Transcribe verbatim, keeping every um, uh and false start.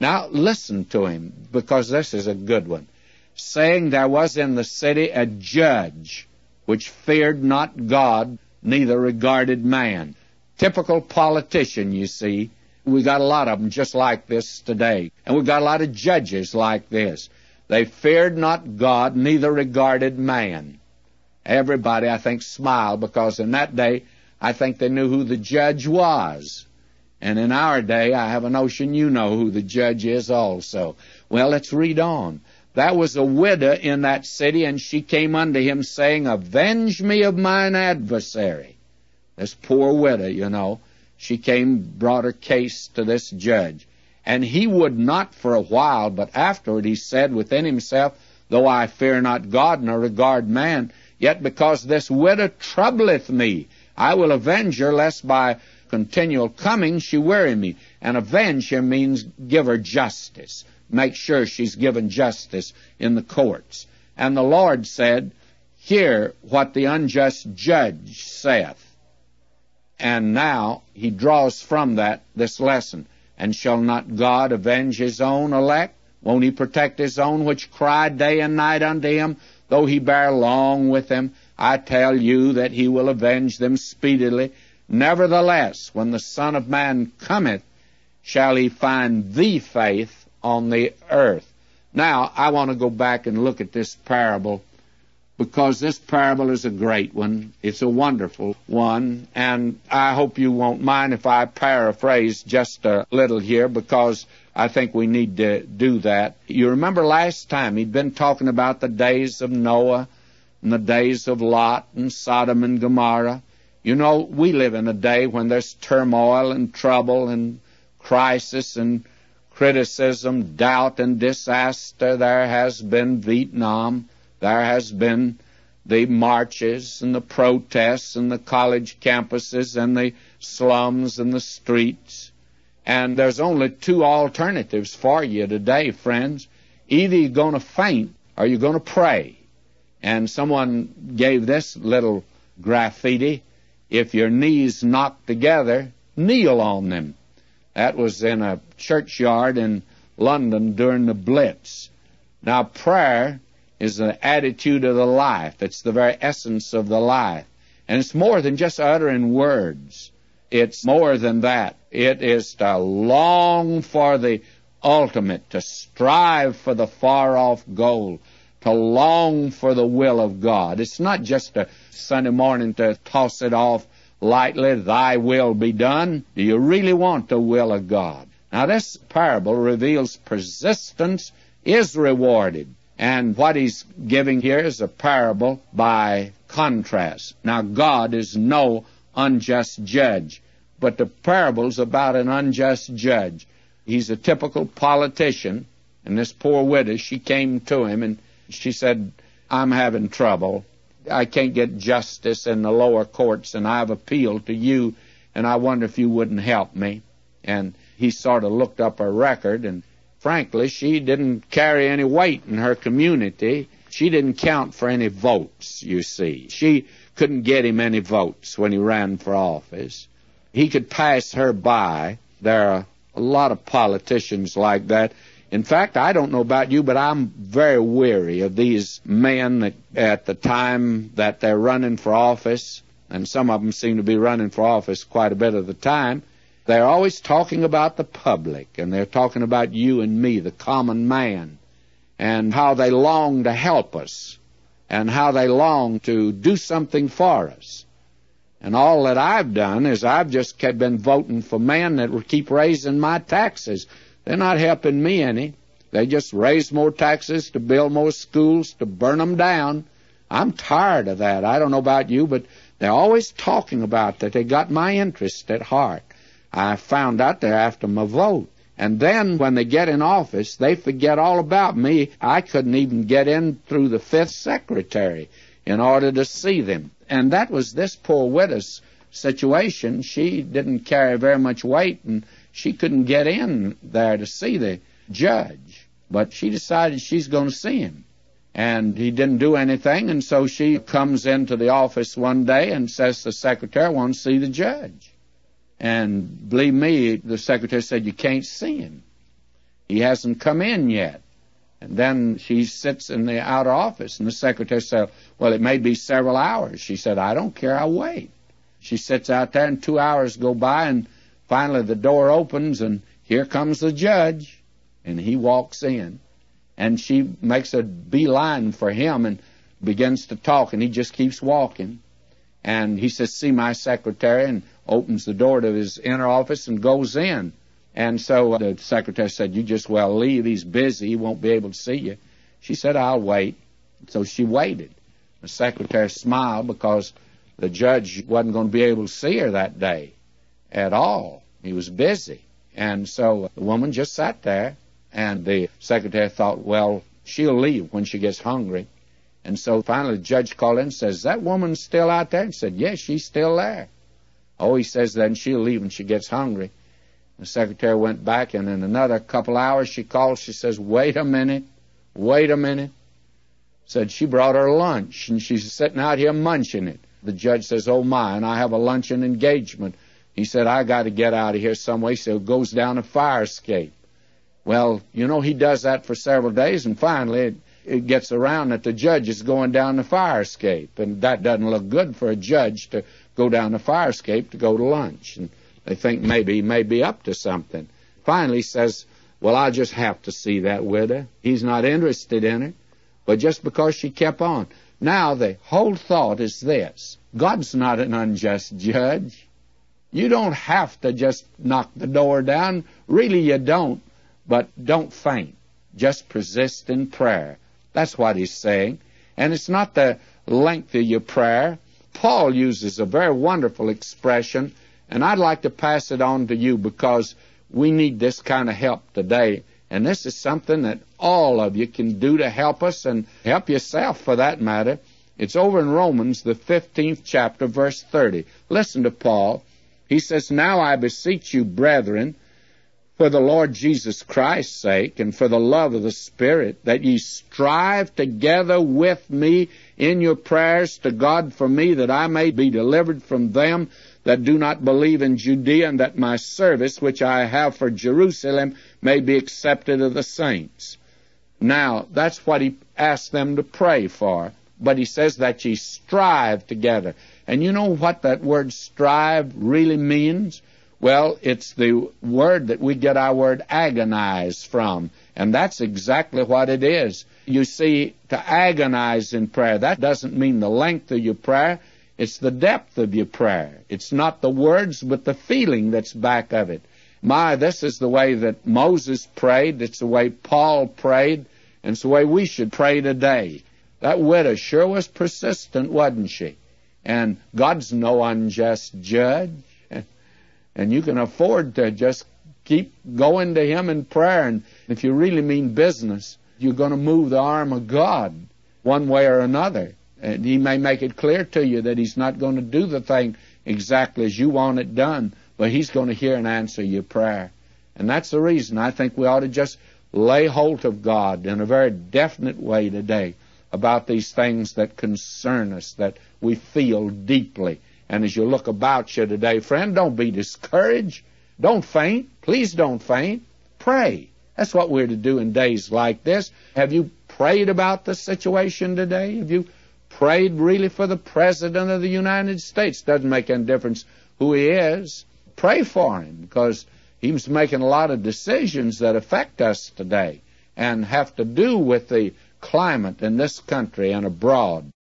Now listen to him, because this is a good one. Saying, there was in the city a judge which feared not God, neither regarded man. Typical politician, you see. We got a lot of them just like this today. And we got a lot of judges like this. They feared not God, neither regarded man. Everybody, I think, smiled, because in that day, I think they knew who the judge was. And in our day, I have a notion you know who the judge is also. Well, let's read on. There was a widow in that city, and she came unto him, saying, Avenge me of mine adversary. This poor widow, you know, she came, brought her case to this judge. And he would not for a while, but afterward he said within himself, Though I fear not God, nor regard man, yet because this widow troubleth me, I will avenge her, lest by continual coming she weary me. And avenge her means give her justice. Make sure she's given justice in the courts. And the Lord said, Hear what the unjust judge saith. And now he draws from that this lesson. And shall not God avenge his own elect? Won't he protect his own which cry day and night unto him, though he bear long with them? I tell you that he will avenge them speedily. Nevertheless, when the Son of Man cometh, shall he find thee faith on the earth? Now, I want to go back and look at this parable, because this parable is a great one. It's a wonderful one, and I hope you won't mind if I paraphrase just a little here, because I think we need to do that. You remember last time he'd been talking about the days of Noah and the days of Lot and Sodom and Gomorrah. You know, we live in a day when there's turmoil and trouble and crisis and criticism, doubt and disaster. There has been Vietnam. There has been the marches and the protests and the college campuses and the slums and the streets. And there's only two alternatives for you today, friends. Either you're going to faint or you're going to pray. And someone gave this little graffiti, If your knees knock together, kneel on them. That was in a churchyard in London during the Blitz. Now, prayer is the attitude of the life. It's the very essence of the life. And it's more than just uttering words. It's more than that. It is to long for the ultimate, to strive for the far-off goal, to long for the will of God. It's not just a Sunday morning to toss it off lightly, thy will be done. Do you really want the will of God? Now, this parable reveals persistence is rewarded. And what he's giving here is a parable by contrast. Now, God is no unjust judge, but the parable's about an unjust judge. He's a typical politician, and this poor widow, she came to him, and she said, I'm having trouble. I can't get justice in the lower courts, and I've appealed to you, and I wonder if you wouldn't help me. And he sort of looked up her record, and frankly, she didn't carry any weight in her community. She didn't count for any votes, you see. She couldn't get him any votes when he ran for office. He could pass her by. There are a lot of politicians like that. In fact, I don't know about you, but I'm very weary of these men that at the time that they're running for office, and some of them seem to be running for office quite a bit of the time, they're always talking about the public, and they're talking about you and me, the common man, and how they long to help us, and how they long to do something for us. And all that I've done is I've just kept been voting for men that will keep raising my taxes. They're not helping me any. They just raise more taxes to build more schools, to burn them down. I'm tired of that. I don't know about you, but they're always talking about that. They got my interest at heart. I found out they're after my vote. And then when they get in office, they forget all about me. I couldn't even get in through the fifth secretary in order to see them. And that was this poor widow's situation. She didn't carry very much weight, and she couldn't get in there to see the judge. But she decided she's going to see him. And he didn't do anything, and so she comes into the office one day and says to the secretary, I want to see the judge. And believe me, the secretary said, you can't see him. He hasn't come in yet. And then she sits in the outer office, and the secretary said, well, it may be several hours. She said, I don't care, I'll wait. She sits out there, and two hours go by, and finally the door opens, and here comes the judge, and he walks in. And she makes a beeline for him and begins to talk, and he just keeps walking. And he says, see my secretary, and opens the door to his inner office and goes in. And so the secretary said, you just well leave. He's busy. He won't be able to see you. She said, I'll wait. So she waited. The secretary smiled because the judge wasn't going to be able to see her that day at all. He was busy. And so the woman just sat there, and the secretary thought, well, she'll leave when she gets hungry. And so finally the judge called in and says, is that woman still out there? And said, yes, she's still there. Oh, he says, then she'll leave when she gets hungry. The secretary went back, and in another couple hours she called. She says, wait a minute, wait a minute. Said she brought her lunch, and she's sitting out here munching it. The judge says, oh, my, and I have a luncheon engagement. He said, I got to get out of here some way, so it goes down a fire escape. Well, you know, he does that for several days, and finally it, it gets around that the judge is going down the fire escape, and that doesn't look good for a judge to go down the fire escape to go to lunch. And they think maybe he may be up to something. Finally he says, well, I'll just have to see that widow. He's not interested in her, but just because she kept on. Now the whole thought is this. God's not an unjust judge. You don't have to just knock the door down. Really you don't, but don't faint. Just persist in prayer. That's what he's saying. And it's not the length of your prayer. Paul uses a very wonderful expression, and I'd like to pass it on to you because we need this kind of help today. And this is something that all of you can do to help us and help yourself for that matter. It's over in Romans, the fifteenth chapter, verse thirty. Listen to Paul. He says, now I beseech you, brethren, for the Lord Jesus Christ's sake and for the love of the Spirit, that ye strive together with me in your prayers to God for me, that I may be delivered from them that do not believe in Judea, and that my service which I have for Jerusalem may be accepted of the saints. Now, that's what he asked them to pray for. But he says that ye strive together. And you know what that word strive really means? Well, it's the word that we get our word agonize from. And that's exactly what it is. You see, to agonize in prayer, that doesn't mean the length of your prayer. It's the depth of your prayer. It's not the words, but the feeling that's back of it. My, this is the way that Moses prayed. It's the way Paul prayed. And it's the way we should pray today. That widow sure was persistent, wasn't she? And God's no unjust judge. And you can afford to just keep going to him in prayer. And if you really mean business, you're going to move the arm of God one way or another. And he may make it clear to you that he's not going to do the thing exactly as you want it done, but he's going to hear and answer your prayer. And that's the reason I think we ought to just lay hold of God in a very definite way today about these things that concern us, that we feel deeply. And as you look about you today, friend, don't be discouraged. Don't faint. Please don't faint. Pray. That's what we're to do in days like this. Have you prayed about the situation today? Have you prayed really for the President of the United States? Doesn't make any difference who he is. Pray for him, because he's making a lot of decisions that affect us today and have to do with the climate in this country and abroad.